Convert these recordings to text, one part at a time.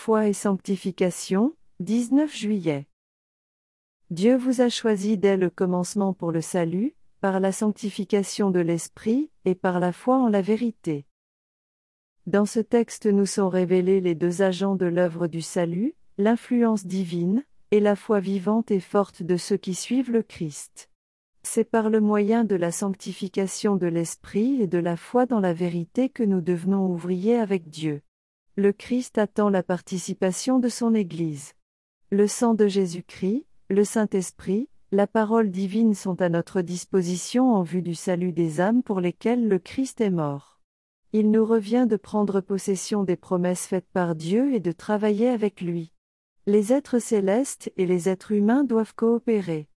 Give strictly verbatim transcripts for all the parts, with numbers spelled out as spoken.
Foi et sanctification, dix-neuf juillet. Dieu vous a choisi dès le commencement pour le salut, par la sanctification de l'Esprit, et par la foi en la vérité. Dans ce texte nous sont révélés les deux agents de l'œuvre du salut, l'influence divine, et la foi vivante et forte de ceux qui suivent le Christ. C'est par le moyen de la sanctification de l'Esprit et de la foi dans la vérité que nous devenons ouvriers avec Dieu. Le Christ attend la participation de son Église. Le sang de Jésus-Christ, le Saint-Esprit, la parole divine sont à notre disposition en vue du salut des âmes pour lesquelles le Christ est mort. Il nous revient de prendre possession des promesses faites par Dieu et de travailler avec lui. Les êtres célestes et les êtres humains doivent coopérer.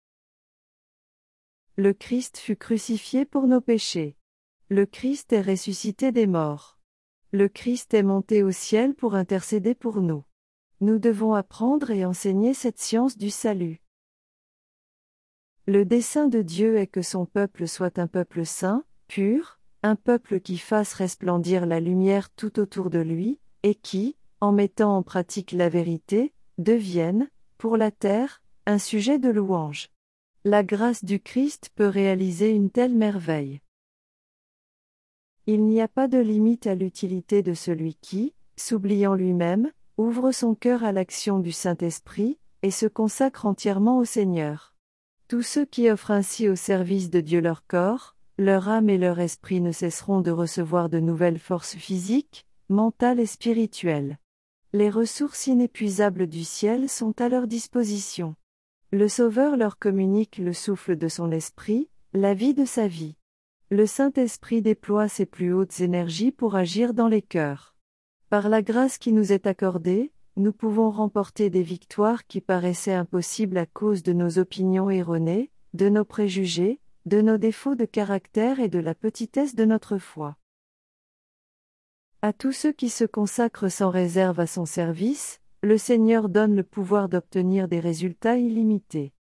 Le Christ fut crucifié pour nos péchés. Le Christ est ressuscité des morts. Le Christ est monté au ciel pour intercéder pour nous. Nous devons apprendre et enseigner cette science du salut. Le dessein de Dieu est que son peuple soit un peuple saint, pur, un peuple qui fasse resplendir la lumière tout autour de lui, et qui, en mettant en pratique la vérité, devienne, pour la terre, un sujet de louange. La grâce du Christ peut réaliser une telle merveille. Il n'y a pas de limite à l'utilité de celui qui, s'oubliant lui-même, ouvre son cœur à l'action du Saint-Esprit, et se consacre entièrement au Seigneur. Tous ceux qui offrent ainsi au service de Dieu leur corps, leur âme et leur esprit ne cesseront de recevoir de nouvelles forces physiques, mentales et spirituelles. Les ressources inépuisables du ciel sont à leur disposition. Le Sauveur leur communique le souffle de son esprit, la vie de sa vie. Le Saint-Esprit déploie ses plus hautes énergies pour agir dans les cœurs. Par la grâce qui nous est accordée, nous pouvons remporter des victoires qui paraissaient impossibles à cause de nos opinions erronées, de nos préjugés, de nos défauts de caractère et de la petitesse de notre foi. À tous ceux qui se consacrent sans réserve à son service, le Seigneur donne le pouvoir d'obtenir des résultats illimités.